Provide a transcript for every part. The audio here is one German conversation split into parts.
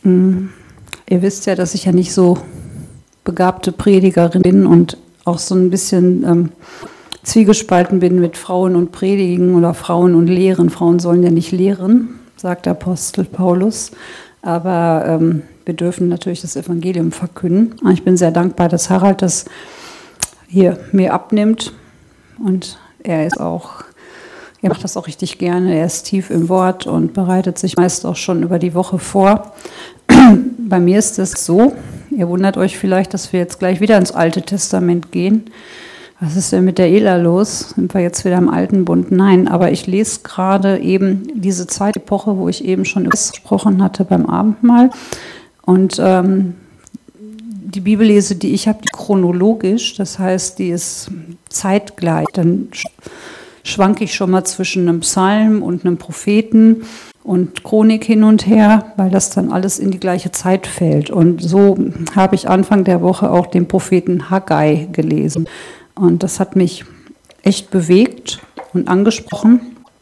Ihr wisst ja, dass ich ja nicht so begabte Predigerin bin und auch so ein bisschen zwiegespalten bin mit Frauen und Predigen oder Frauen und Lehren. Frauen sollen ja nicht lehren, sagt der Apostel Paulus, aber wir dürfen natürlich das Evangelium verkünden. Und ich bin sehr dankbar, dass Harald das hier mir abnimmt und er macht das auch richtig gerne. Er ist tief im Wort und bereitet sich meist auch schon über die Woche vor. Bei mir ist es so, ihr wundert euch vielleicht, dass wir jetzt gleich wieder ins Alte Testament gehen. Was ist denn mit der Ela los? Sind wir jetzt wieder im Alten Bund? Nein, aber ich lese gerade eben diese zweite Epoche, wo ich eben schon gesprochen hatte beim Abendmahl. Und die Bibellese, die ich habe, die chronologisch, das heißt, die ist zeitgleich. Dann schwanke ich schon mal zwischen einem Psalm und einem Propheten und Chronik hin und her, weil das dann alles in die gleiche Zeit fällt. Und so habe ich Anfang der Woche auch den Propheten Haggai gelesen. Und das hat mich echt bewegt und angesprochen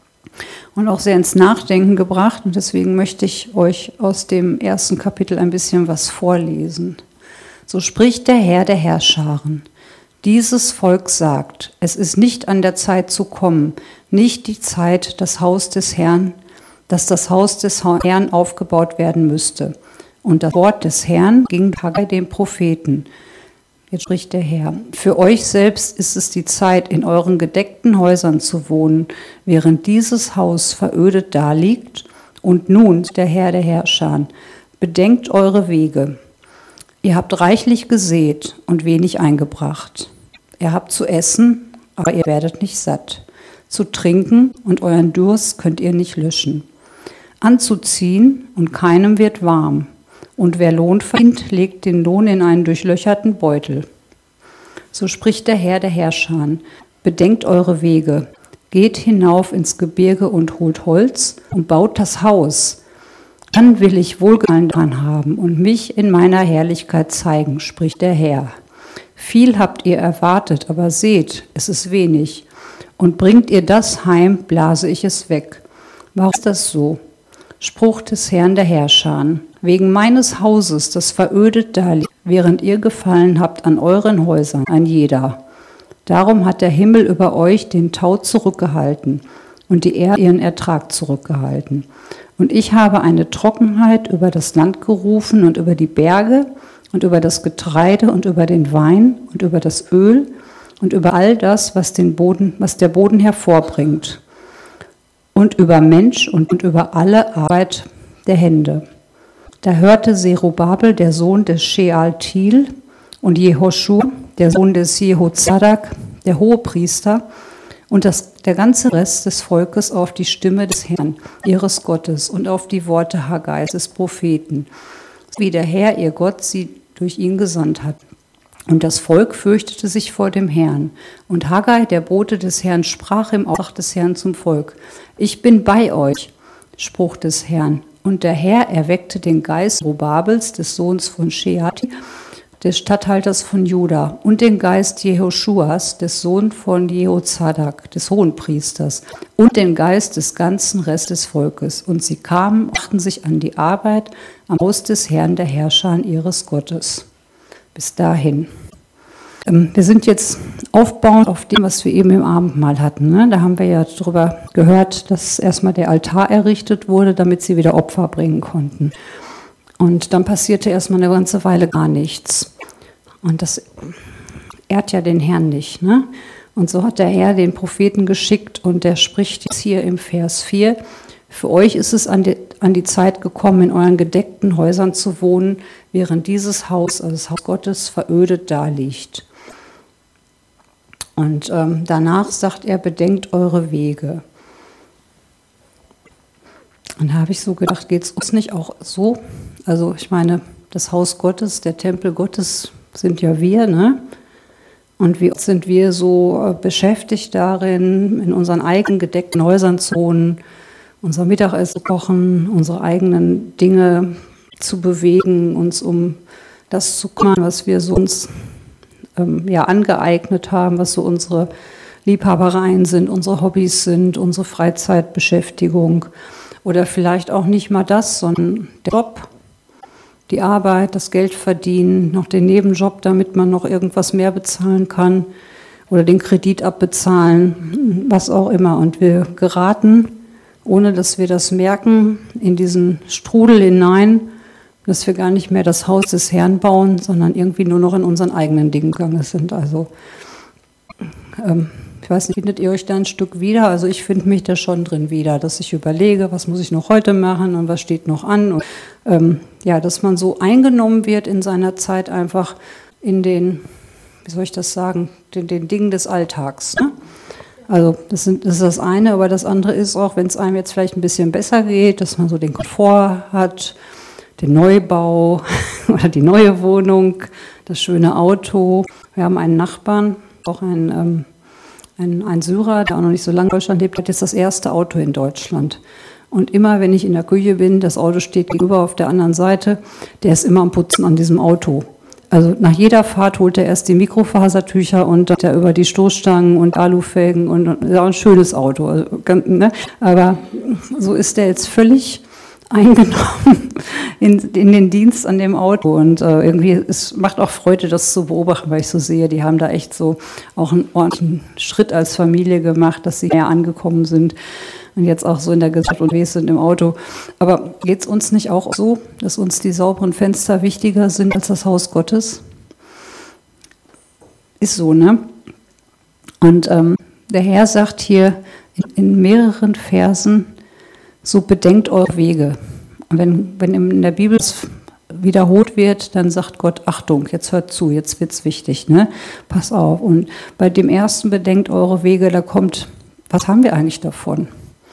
und auch sehr ins Nachdenken gebracht. Und deswegen möchte ich euch aus dem ersten Kapitel ein bisschen was vorlesen. So spricht der Herr der Heerscharen. Dieses Volk sagt, es ist nicht an der Zeit zu kommen, nicht die Zeit, das Haus des Herrn, dass das Haus des Herrn aufgebaut werden müsste. Und das Wort des Herrn ging Haggai dem Propheten. Jetzt spricht der Herr, für euch selbst ist es die Zeit, in euren gedeckten Häusern zu wohnen, während dieses Haus verödet daliegt. Und nun, der Herr der Herrscher, bedenkt eure Wege. Ihr habt reichlich gesät und wenig eingebracht. Ihr habt zu essen, aber ihr werdet nicht satt. Zu trinken und euren Durst könnt ihr nicht löschen. Anzuziehen und keinem wird warm. Und wer Lohn verdient, legt den Lohn in einen durchlöcherten Beutel. So spricht der Herr der Herrscher, bedenkt eure Wege, geht hinauf ins Gebirge und holt Holz und baut das Haus. Dann will ich Wohlgefallen daran haben und mich in meiner Herrlichkeit zeigen, spricht der Herr. Viel habt ihr erwartet, aber seht, es ist wenig. Und bringt ihr das heim, blase ich es weg. Warum ist das so? Spruch des Herrn der Herrscher. Wegen meines Hauses, das verödet daliegt, während ihr Gefallen habt an euren Häusern, ein jeder. Darum hat der Himmel über euch den Tau zurückgehalten und die Erde ihren Ertrag zurückgehalten. Und ich habe eine Trockenheit über das Land gerufen und über die Berge und über das Getreide und über den Wein und über das Öl und über all das, was der Boden hervorbringt. Und über Mensch und über alle Arbeit der Hände. Da hörte Zerubabel, der Sohn des Shealtiel, und Jehoschua, der Sohn des Jehozadak, der Hohepriester, und der ganze Rest des Volkes auf die Stimme des Herrn, ihres Gottes, und auf die Worte Haggais, des Propheten, wie der Herr, ihr Gott, sie durch ihn gesandt hat. Und das Volk fürchtete sich vor dem Herrn. Und Haggai, der Bote des Herrn, sprach im Auftrag des Herrn zum Volk: Ich bin bei euch, Spruch des Herrn. Und der Herr erweckte den Geist Zerubabels, des Sohns von Shealtiel, des Statthalters von Juda, und den Geist Jehoschuas, des Sohnes von Jehozadak, des Hohenpriesters, und den Geist des ganzen Restes des Volkes. Und sie kamen, machten sich an die Arbeit am Haus des Herrn der Herrscher ihres Gottes. Bis dahin. Wir sind jetzt aufbauend auf dem, was wir eben im Abendmahl hatten. Ne? Da haben wir ja darüber gehört, dass erstmal der Altar errichtet wurde, damit sie wieder Opfer bringen konnten. Und dann passierte erstmal eine ganze Weile gar nichts. Und das ehrt ja den Herrn nicht. Ne? Und so hat der Herr den Propheten geschickt und der spricht jetzt hier im Vers 4: Für euch ist es an die Zeit gekommen, in euren gedeckten Häusern zu wohnen, während dieses Haus, also das Haus Gottes, verödet daliegt. Und danach sagt er, bedenkt eure Wege. Und da habe ich so gedacht, geht es uns nicht auch so? Also ich meine, das Haus Gottes, der Tempel Gottes sind ja wir, ne? Und wie oft sind wir so beschäftigt darin, in unseren eigenen gedeckten Häusern zu wohnen, unser Mittagessen zu kochen, unsere eigenen Dinge zu bewegen, uns um das zu kümmern, was wir so uns angeeignet haben, was so unsere Liebhabereien sind, unsere Hobbys sind, unsere Freizeitbeschäftigung oder vielleicht auch nicht mal das, sondern der Job die Arbeit, das Geld verdienen, noch den Nebenjob, damit man noch irgendwas mehr bezahlen kann oder den Kredit abbezahlen, was auch immer. Und wir geraten, ohne dass wir das merken, in diesen Strudel hinein, dass wir gar nicht mehr das Haus des Herrn bauen, sondern irgendwie nur noch in unseren eigenen Dingen gegangen sind. Also ich weiß nicht, findet ihr euch da ein Stück wieder? Also ich finde mich da schon drin wieder, dass ich überlege, was muss ich noch heute machen und was steht noch an. Und, dass man so eingenommen wird in seiner Zeit einfach in den, wie soll ich das sagen, den Dingen des Alltags. Ne? Also das ist das eine, aber das andere ist auch, wenn es einem jetzt vielleicht ein bisschen besser geht, dass man so den Komfort hat, den Neubau oder die neue Wohnung, das schöne Auto. Wir haben einen Nachbarn, auch ein Syrer, der auch noch nicht so lange in Deutschland lebt, hat jetzt das erste Auto in Deutschland. Und immer, wenn ich in der Küche bin, das Auto steht gegenüber auf der anderen Seite, der ist immer am Putzen an diesem Auto. Also nach jeder Fahrt holt er erst die Mikrofasertücher und der über die Stoßstangen und Alufelgen und ja, ein schönes Auto. Also, ne? Aber so ist der jetzt völlig eingenommen in den Dienst an dem Auto. Und irgendwie, es macht auch Freude, das zu beobachten, weil ich so sehe, die haben da echt so auch einen ordentlichen Schritt als Familie gemacht, dass sie näher angekommen sind und jetzt auch so in der Gesellschaft unterwegs sind im Auto. Aber geht es uns nicht auch so, dass uns die sauberen Fenster wichtiger sind als das Haus Gottes? Ist so, ne? Und der Herr sagt hier in mehreren Versen, so bedenkt eure Wege. Und wenn in der Bibel es wiederholt wird, dann sagt Gott, Achtung, jetzt hört zu, jetzt wird's wichtig, ne? Pass auf. Und bei dem ersten bedenkt eure Wege, da kommt, was haben wir eigentlich davon?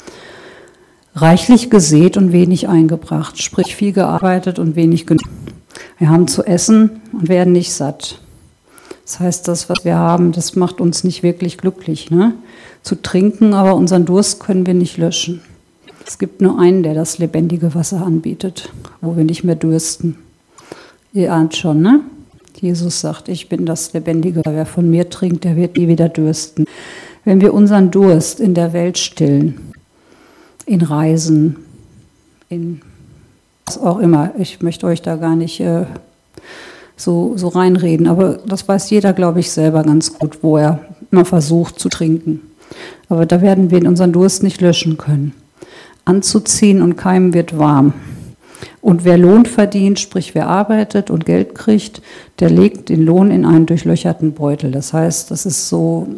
Reichlich gesät und wenig eingebracht, sprich viel gearbeitet und wenig genug. Wir haben zu essen und werden nicht satt. Das heißt, das, was wir haben, das macht uns nicht wirklich glücklich, ne? Zu trinken, aber unseren Durst können wir nicht löschen. Es gibt nur einen, der das lebendige Wasser anbietet, wo wir nicht mehr dürsten. Ihr ahnt schon, ne? Jesus sagt, ich bin das lebendige Wasser. Wer von mir trinkt, der wird nie wieder dürsten. Wenn wir unseren Durst in der Welt stillen, in Reisen, in was auch immer, ich möchte euch da gar nicht so reinreden, aber das weiß jeder, glaube ich, selber ganz gut, wo er mal versucht zu trinken. Aber da werden wir unseren Durst nicht löschen können. Anzuziehen und keinem wird warm. Und wer Lohn verdient, sprich wer arbeitet und Geld kriegt, der legt den Lohn in einen durchlöcherten Beutel. Das heißt, das ist so,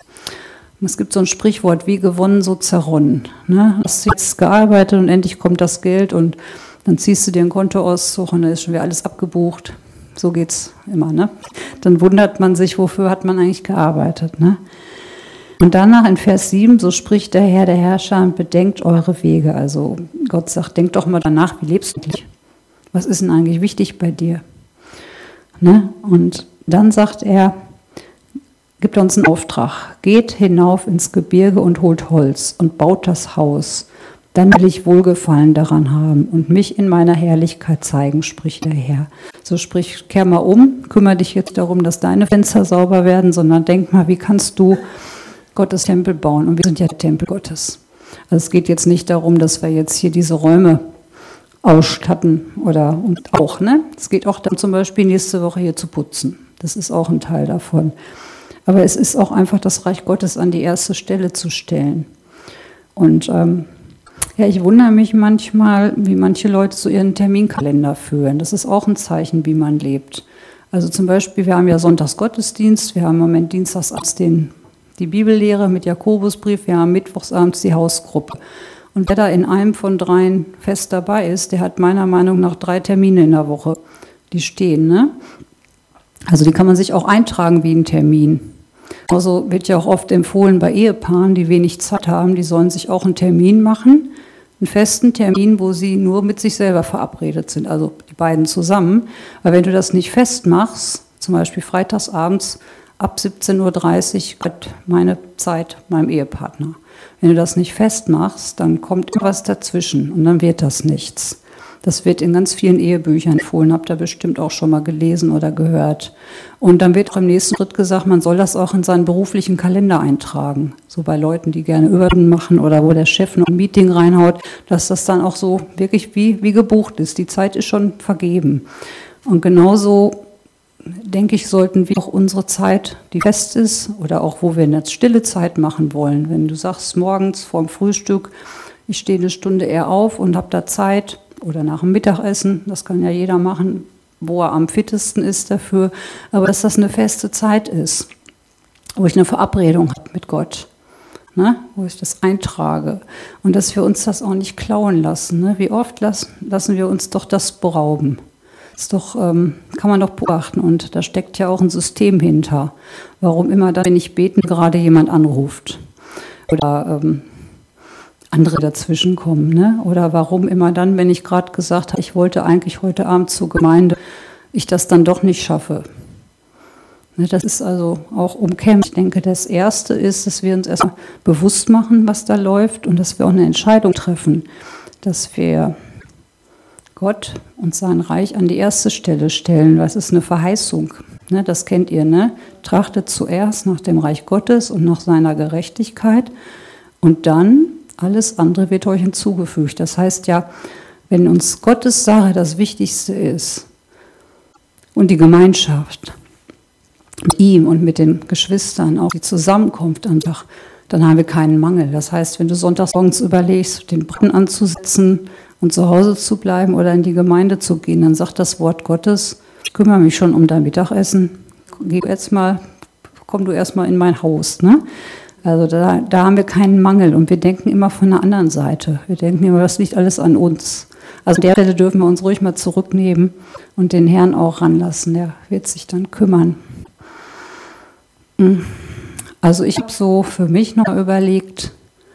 es gibt so ein Sprichwort, wie gewonnen, so zerronnen. Ne? Du hast jetzt gearbeitet und endlich kommt das Geld und dann ziehst du dir einen Kontoauszug und dann ist schon wieder alles abgebucht. So geht's immer. Ne? Dann wundert man sich, wofür hat man eigentlich gearbeitet. Ne? Und danach in Vers 7, so spricht der Herr, der Herrscher, und bedenkt eure Wege. Also Gott sagt, denk doch mal danach, wie lebst du dich? Was ist denn eigentlich wichtig bei dir? Ne? Und dann sagt er, gibt uns einen Auftrag. Geht hinauf ins Gebirge und holt Holz und baut das Haus. Dann will ich Wohlgefallen daran haben und mich in meiner Herrlichkeit zeigen, spricht der Herr. So sprich, kehr mal um, kümmere dich jetzt darum, dass deine Fenster sauber werden, sondern denk mal, wie kannst du Gottes Tempel bauen? Und wir sind ja der Tempel Gottes. Also es geht jetzt nicht darum, dass wir jetzt hier diese Räume ausstatten und auch, ne? Es geht auch darum, zum Beispiel nächste Woche hier zu putzen. Das ist auch ein Teil davon. Aber es ist auch einfach das Reich Gottes an die erste Stelle zu stellen. Und ich wundere mich manchmal, wie manche Leute so ihren Terminkalender führen. Das ist auch ein Zeichen, wie man lebt. Also zum Beispiel, wir haben ja Sonntagsgottesdienst, wir haben im Moment dienstagsabends die Bibellehre mit Jakobusbrief, wir haben mittwochsabends die Hausgruppe. Und wer da in einem von 3 fest dabei ist, der hat meiner Meinung nach 3 Termine in der Woche, die stehen. Ne? Also die kann man sich auch eintragen wie ein Termin. Also wird ja auch oft empfohlen bei Ehepaaren, die wenig Zeit haben, die sollen sich auch einen Termin machen, einen festen Termin, wo sie nur mit sich selber verabredet sind, also die beiden zusammen. Weil wenn du das nicht festmachst, zum Beispiel freitagsabends ab 17:30 Uhr meine Zeit meinem Ehepartner. Wenn du das nicht festmachst, dann kommt irgendwas dazwischen und dann wird das nichts. Das wird in ganz vielen Ehebüchern empfohlen, habt ihr bestimmt auch schon mal gelesen oder gehört. Und dann wird auch im nächsten Schritt gesagt, man soll das auch in seinen beruflichen Kalender eintragen. So bei Leuten, die gerne Überstunden machen oder wo der Chef noch ein Meeting reinhaut, dass das dann auch so wirklich wie gebucht ist. Die Zeit ist schon vergeben. Und genauso, denke ich, sollten wir auch unsere Zeit, die fest ist, oder auch wo wir eine stille Zeit machen wollen. Wenn du sagst, morgens vorm Frühstück, ich stehe eine Stunde eher auf und habe da Zeit, oder nach dem Mittagessen, das kann ja jeder machen, wo er am fittesten ist dafür, aber dass das eine feste Zeit ist, wo ich eine Verabredung habe mit Gott, ne? Wo ich das eintrage und dass wir uns das auch nicht klauen lassen. Ne? Wie oft lassen wir uns doch das berauben? Das ist doch, kann man doch beobachten und da steckt ja auch ein System hinter. Warum immer dann, wenn ich bete, gerade jemand anruft oder andere dazwischen kommen, ne? Oder warum immer dann, wenn ich gerade gesagt habe, ich wollte eigentlich heute Abend zur Gemeinde, ich das dann doch nicht schaffe. Ne, das ist also auch umkämpft. Ich denke, das Erste ist, dass wir uns erstmal bewusst machen, was da läuft und dass wir auch eine Entscheidung treffen, dass wir Gott und sein Reich an die erste Stelle stellen. Das ist eine Verheißung, ne? Das kennt ihr, ne? Trachtet zuerst nach dem Reich Gottes und nach seiner Gerechtigkeit und dann alles andere wird euch hinzugefügt. Das heißt ja, wenn uns Gottes Sache das Wichtigste ist und die Gemeinschaft mit ihm und mit den Geschwistern, auch die Zusammenkunft am Tag, dann haben wir keinen Mangel. Das heißt, wenn du sonntags morgens überlegst, den Braten anzusetzen und zu Hause zu bleiben oder in die Gemeinde zu gehen, dann sagt das Wort Gottes, ich kümmere mich schon um dein Mittagessen, komm du erstmal in mein Haus, ne? Also da haben wir keinen Mangel und wir denken immer von der anderen Seite. Wir denken immer, das liegt alles an uns. Also an der Stelle dürfen wir uns ruhig mal zurücknehmen und den Herrn auch ranlassen. Der wird sich dann kümmern. Also ich habe so für mich noch überlegt,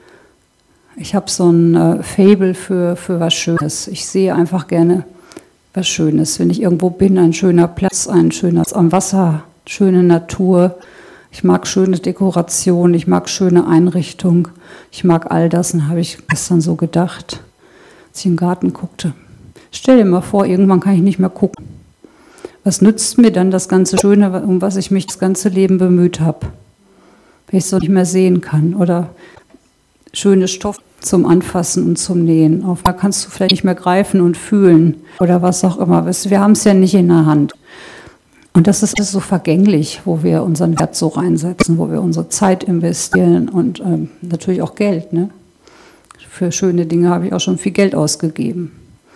ich habe so ein Faible für was Schönes. Ich sehe einfach gerne was Schönes. Wenn ich irgendwo bin, ein schöner Platz, ein schönes am Wasser, schöne Natur. Ich mag schöne Dekoration, ich mag schöne Einrichtung, ich mag all das. Und habe ich gestern so gedacht, als ich im Garten guckte. Stell dir mal vor, irgendwann kann ich nicht mehr gucken. Was nützt mir dann das ganze Schöne, um was ich mich das ganze Leben bemüht habe? Wenn ich es so nicht mehr sehen kann. Oder schöne Stoff zum Anfassen und zum Nähen. Auf da kannst du vielleicht nicht mehr greifen und fühlen. Oder was auch immer. Wir haben es ja nicht in der Hand. Und das ist so vergänglich, wo wir unseren Wert so reinsetzen, wo wir unsere Zeit investieren und natürlich auch Geld. Ne? Für schöne Dinge habe ich auch schon viel Geld ausgegeben.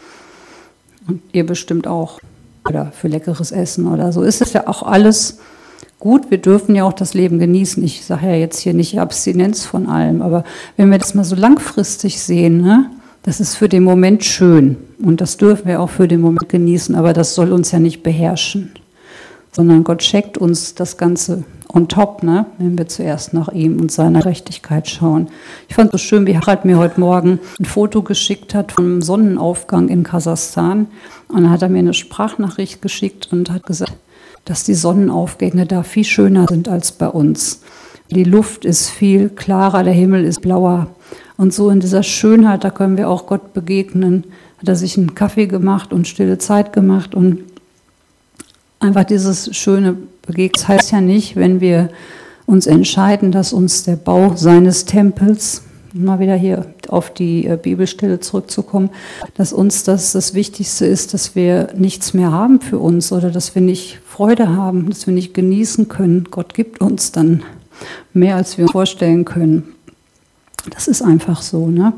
Und ihr bestimmt auch. Oder für leckeres Essen oder so. Ist es ja auch alles gut. Wir dürfen ja auch das Leben genießen. Ich sage ja jetzt hier nicht Abstinenz von allem, aber wenn wir das mal so langfristig sehen, ne? Das ist für den Moment schön. Und das dürfen wir auch für den Moment genießen, aber das soll uns ja nicht beherrschen. Sondern Gott schenkt uns das Ganze on top, ne? Wenn wir zuerst nach ihm und seiner Gerechtigkeit schauen. Ich fand es so schön, wie Harald mir heute Morgen ein Foto geschickt hat vom Sonnenaufgang in Kasachstan. Und dann hat er mir eine Sprachnachricht geschickt und hat gesagt, dass die Sonnenaufgänge da viel schöner sind als bei uns. Die Luft ist viel klarer, der Himmel ist blauer. Und so in dieser Schönheit, da können wir auch Gott begegnen. Hat er sich einen Kaffee gemacht und stille Zeit gemacht und einfach dieses schöne Begegnen. Das heißt ja nicht, wenn wir uns entscheiden, dass uns der Bau seines Tempels, mal wieder hier auf die Bibelstelle zurückzukommen, dass uns das Wichtigste ist, dass wir nichts mehr haben für uns oder dass wir nicht Freude haben, dass wir nicht genießen können. Gott gibt uns dann mehr, als wir uns vorstellen können. Das ist einfach so, ne?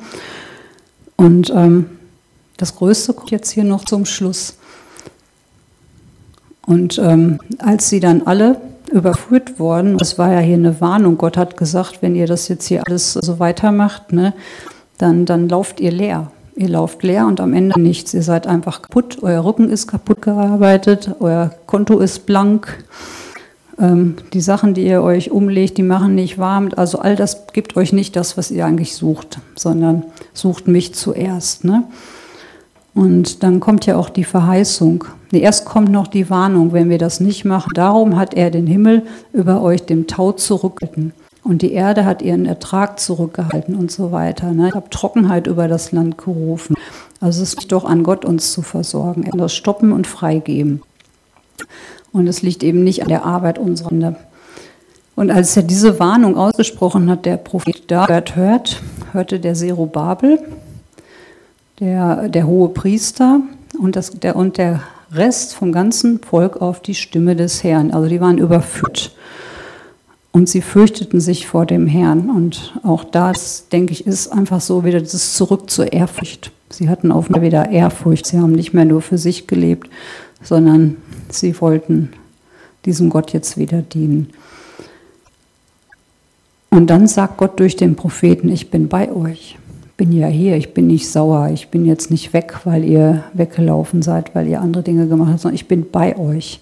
Und das Größte kommt jetzt hier noch zum Schluss. Und als sie dann alle überführt wurden, das war ja hier eine Warnung, Gott hat gesagt, wenn ihr das jetzt hier alles so weitermacht, ne, dann lauft ihr leer. Ihr lauft leer und am Ende nichts. Ihr seid einfach kaputt, euer Rücken ist kaputt gearbeitet, euer Konto ist blank. Die Sachen, die ihr euch umlegt, die machen nicht warm. Also all das gibt euch nicht das, was ihr eigentlich sucht, sondern sucht mich zuerst, ne? Und dann kommt ja auch die Verheißung. Erst kommt noch die Warnung, wenn wir das nicht machen. Darum hat er den Himmel über euch dem Tau zurückgehalten. Und die Erde hat ihren Ertrag zurückgehalten und so weiter. Ich habe Trockenheit über das Land gerufen. Also es liegt doch an Gott, uns zu versorgen. Er kann das stoppen und freigeben. Und es liegt eben nicht an der Arbeit unserer Hände. Und als er diese Warnung ausgesprochen hat, der Prophet David hörte der Zerubabel, der hohe Priester und der Rest vom ganzen Volk auf die Stimme des Herrn. Also die waren überführt. Und sie fürchteten sich vor dem Herrn. Und auch das, denke ich, ist einfach so wieder das Zurück zur Ehrfurcht. Sie hatten auf einmal wieder Ehrfurcht. Sie haben nicht mehr nur für sich gelebt, sondern sie wollten diesem Gott jetzt wieder dienen. Und dann sagt Gott durch den Propheten, ich bin bei euch. Ich bin ja hier, ich bin nicht sauer. Ich bin jetzt nicht weg, weil ihr weggelaufen seid, weil ihr andere Dinge gemacht habt, sondern ich bin bei euch.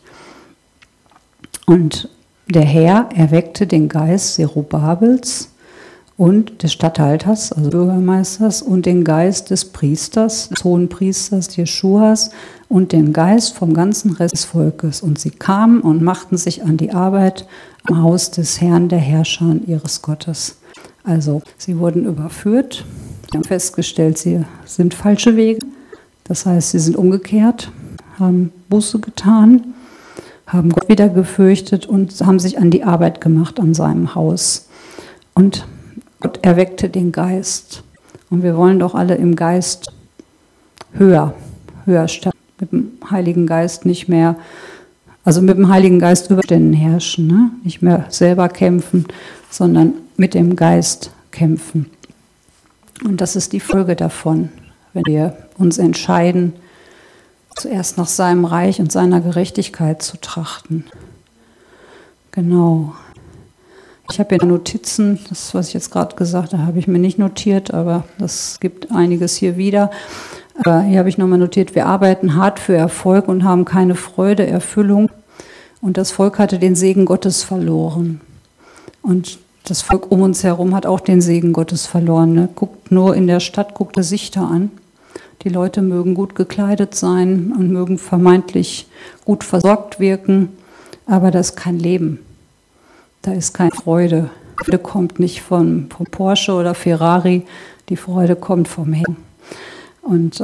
Und der Herr erweckte den Geist Zerubabels und des Statthalters, also Bürgermeisters, und den Geist des Priesters, des Hohenpriesters Jeschuas und den Geist vom ganzen Rest des Volkes. Und sie kamen und machten sich an die Arbeit am Haus des Herrn, der Herrscher ihres Gottes. Also sie wurden überführt, sie haben festgestellt, sie sind falsche Wege. Das heißt, sie sind umgekehrt, haben Buße getan, haben Gott wieder gefürchtet und haben sich an die Arbeit gemacht an seinem Haus. Und Gott erweckte den Geist. Und wir wollen doch alle im Geist höher statt mit dem Heiligen Geist nicht mehr, also mit dem Heiligen Geist über den herrschen, ne? Nicht mehr selber kämpfen, sondern mit dem Geist kämpfen. Und das ist die Folge davon, wenn wir uns entscheiden, zuerst nach seinem Reich und seiner Gerechtigkeit zu trachten. Genau. Ich habe hier Notizen, das, was ich jetzt gerade gesagt habe, habe ich mir nicht notiert, aber das gibt einiges hier wieder. Aber hier habe ich nochmal notiert, wir arbeiten hart für Erfolg und haben keine Freude, Erfüllung. Und das Volk hatte den Segen Gottes verloren. Und das Volk um uns herum hat auch den Segen Gottes verloren. Ne? Guckt nur in der Stadt, guckt das Sichter an. Die Leute mögen gut gekleidet sein und mögen vermeintlich gut versorgt wirken, aber das ist kein Leben. Da ist keine Freude. Die Freude kommt nicht von Porsche oder Ferrari, die Freude kommt vom Herrn. Und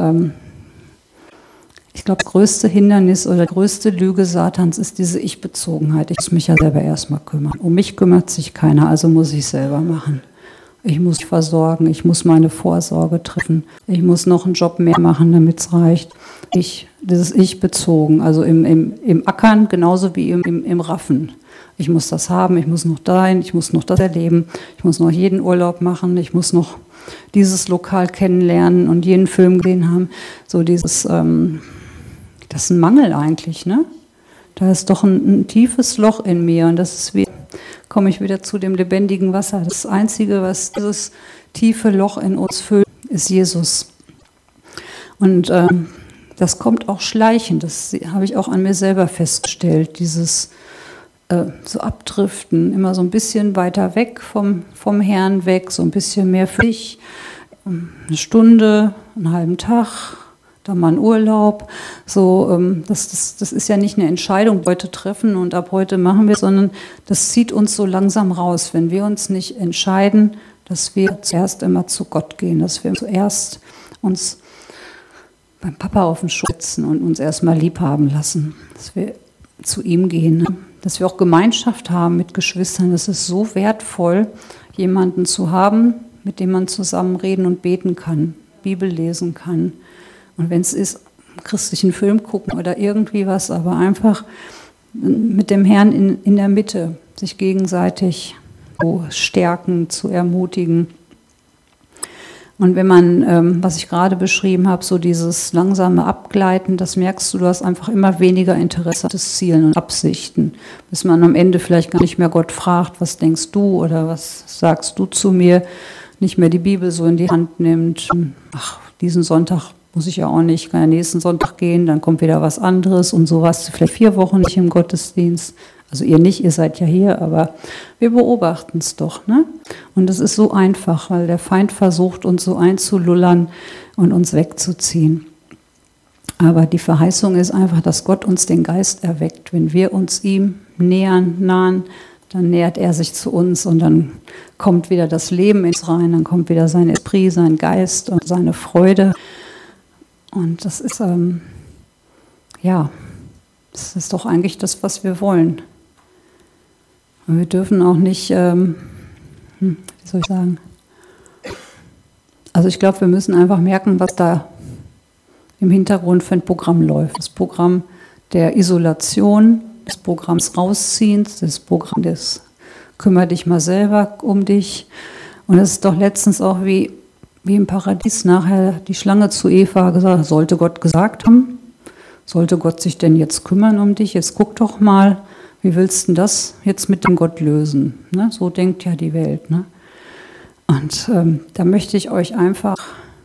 ich glaube, das größte Hindernis oder die größte Lüge Satans ist diese Ich-Bezogenheit. Ich muss mich ja selber erstmal kümmern. Um mich kümmert sich keiner, also muss ich es selber machen. Ich muss mich versorgen, ich muss meine Vorsorge treffen, ich muss noch einen Job mehr machen, damit es reicht. Dieses Ich-bezogen, also im Ackern genauso wie im Raffen. Ich muss das haben, ich muss noch dahin, ich muss noch das erleben, ich muss noch jeden Urlaub machen, ich muss noch dieses Lokal kennenlernen und jeden Film gesehen haben. So dieses, das ist ein Mangel eigentlich, ne? Da ist doch ein tiefes Loch in mir und das ist komme ich wieder zu dem lebendigen Wasser. Das Einzige, was dieses tiefe Loch in uns füllt, ist Jesus. Und das kommt auch schleichend. Das habe ich auch an mir selber festgestellt. Dieses so Abdriften, immer so ein bisschen weiter weg vom Herrn weg, so ein bisschen mehr für dich. Eine Stunde, einen halben Tag, dann mal einen Urlaub. So, das ist ja nicht eine Entscheidung, heute treffen und ab heute machen wir, sondern das zieht uns so langsam raus, wenn wir uns nicht entscheiden, dass wir zuerst immer zu Gott gehen, dass wir zuerst uns beim Papa auf den Schoß setzen und uns erstmal lieb haben lassen, dass wir zu ihm gehen, ne? Dass wir auch Gemeinschaft haben mit Geschwistern. Es ist so wertvoll, jemanden zu haben, mit dem man zusammen reden und beten kann, Bibel lesen kann. Und wenn es ist, einen christlichen Film gucken oder irgendwie was, aber einfach mit dem Herrn in der Mitte, sich gegenseitig zu stärken, zu ermutigen. Und wenn man, was ich gerade beschrieben habe, so dieses langsame Abgleiten, das merkst du, du hast einfach immer weniger Interesse an das Zielen und Absichten, bis man am Ende vielleicht gar nicht mehr Gott fragt, was denkst du oder was sagst du zu mir, nicht mehr die Bibel so in die Hand nimmt. Ach, diesen Sonntag muss ich ja auch nicht, kann ja nächsten Sonntag gehen, dann kommt wieder was anderes und so warst du vielleicht 4 Wochen nicht im Gottesdienst. Also ihr nicht, ihr seid ja hier, aber wir beobachten es doch, ne? Und es ist so einfach, weil der Feind versucht, uns so einzulullern und uns wegzuziehen. Aber die Verheißung ist einfach, dass Gott uns den Geist erweckt. Wenn wir uns ihm nahen, dann nähert er sich zu uns und dann kommt wieder das Leben in uns rein, dann kommt wieder sein Esprit, sein Geist und seine Freude. Und das ist, ja, das ist doch eigentlich das, was wir wollen. Und wir dürfen auch nicht, wie soll ich sagen, also ich glaube, wir müssen einfach merken, was da im Hintergrund für ein Programm läuft. Das Programm der Isolation, das Programm des Rausziehens, das Programm des Kümmere dich mal selber um dich. Und es ist doch letztens auch wie im Paradies nachher die Schlange zu Eva gesagt, sollte Gott gesagt haben, sollte Gott sich denn jetzt kümmern um dich? Jetzt guck doch mal, wie willst du das jetzt mit dem Gott lösen? Ne? So denkt ja die Welt. Ne? Und da möchte ich euch einfach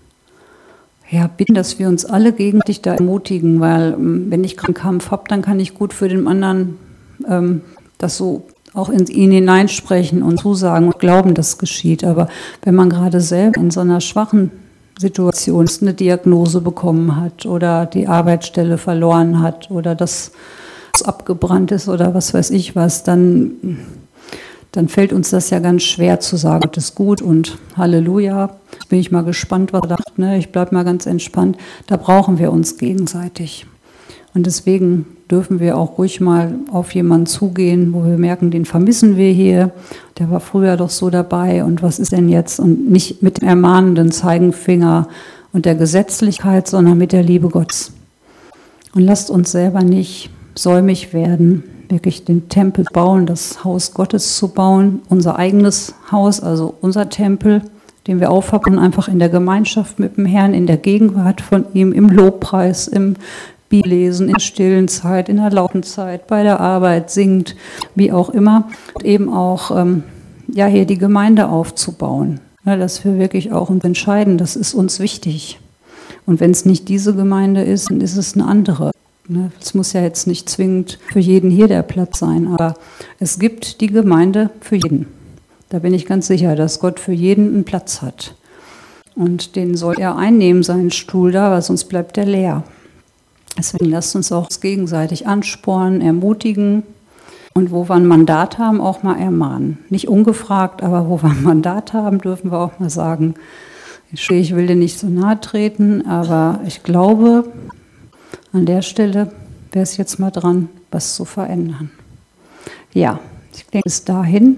bitten, dass wir uns alle gegenseitig da ermutigen, weil wenn ich keinen Kampf habe, dann kann ich gut für den anderen das so auch in ihn hineinsprechen und zusagen und glauben, dass es geschieht. Aber wenn man gerade selber in so einer schwachen Situation ist, eine Diagnose bekommen hat oder die Arbeitsstelle verloren hat oder das abgebrannt ist oder was weiß ich was, dann fällt uns das ja ganz schwer zu sagen, Gott ist gut und Halleluja. Jetzt bin ich mal gespannt, was er sagt. Ne? Ich bleibe mal ganz entspannt. Da brauchen wir uns gegenseitig. Und deswegen dürfen wir auch ruhig mal auf jemanden zugehen, wo wir merken, den vermissen wir hier. Der war früher doch so dabei und was ist denn jetzt? Und nicht mit dem ermahnenden Zeigefinger und der Gesetzlichkeit, sondern mit der Liebe Gottes. Und lasst uns selber nicht säumig werden, wirklich den Tempel bauen, das Haus Gottes zu bauen, unser eigenes Haus, also unser Tempel, den wir aufhaben, einfach in der Gemeinschaft mit dem Herrn, in der Gegenwart von ihm, im Lobpreis, im Bibellesen, in der stillen Zeit, in der lauten Zeit, bei der Arbeit, singt, wie auch immer. Und eben auch hier die Gemeinde aufzubauen, dass wir wirklich auch uns entscheiden, das ist uns wichtig. Und wenn es nicht diese Gemeinde ist, dann ist es eine andere. Es muss ja jetzt nicht zwingend für jeden hier der Platz sein, aber es gibt die Gemeinde für jeden. Da bin ich ganz sicher, dass Gott für jeden einen Platz hat. Und den soll er einnehmen, seinen Stuhl da, weil sonst bleibt er leer. Deswegen lasst uns auch gegenseitig anspornen, ermutigen und wo wir ein Mandat haben, auch mal ermahnen. Nicht ungefragt, aber wo wir ein Mandat haben, dürfen wir auch mal sagen, ich will dir nicht so nahe treten, aber ich glaube, an der Stelle wäre es jetzt mal dran, was zu verändern. Ja, ich denke bis dahin.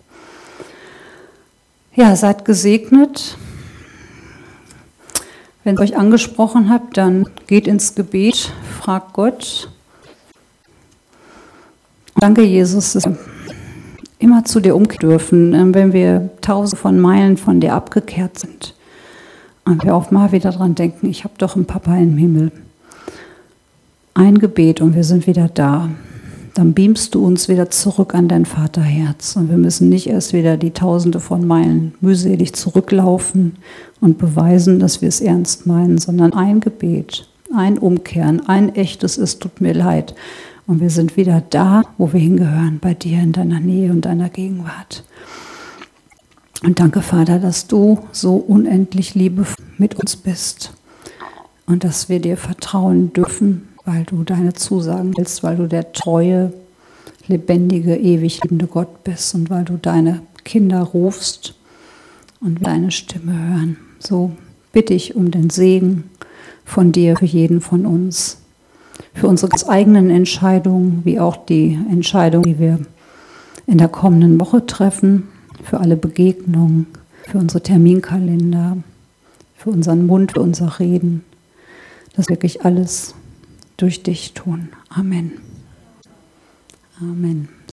Ja, seid gesegnet. Wenn ich euch angesprochen habe, dann geht ins Gebet, fragt Gott. Danke, Jesus, dass wir immer zu dir umkehren dürfen, wenn wir tausende von Meilen von dir abgekehrt sind. Und wir auch mal wieder dran denken, ich habe doch einen Papa im Himmel. Ein Gebet und wir sind wieder da. Dann beamst du uns wieder zurück an dein Vaterherz. Und wir müssen nicht erst wieder die Tausende von Meilen mühselig zurücklaufen und beweisen, dass wir es ernst meinen, sondern ein Gebet, ein Umkehren, ein echtes Es tut mir leid. Und wir sind wieder da, wo wir hingehören, bei dir in deiner Nähe und deiner Gegenwart. Und danke, Vater, dass du so unendlich liebevoll mit uns bist und dass wir dir vertrauen dürfen, weil du deine Zusagen willst, weil du der treue, lebendige, ewig liebende Gott bist und weil du deine Kinder rufst und deine Stimme hören. So bitte ich um den Segen von dir für jeden von uns, für unsere ganz eigenen Entscheidungen, wie auch die Entscheidungen, die wir in der kommenden Woche treffen, für alle Begegnungen, für unsere Terminkalender, für unseren Mund, für unser Reden, dass wirklich alles durch dich tun. Amen. Amen.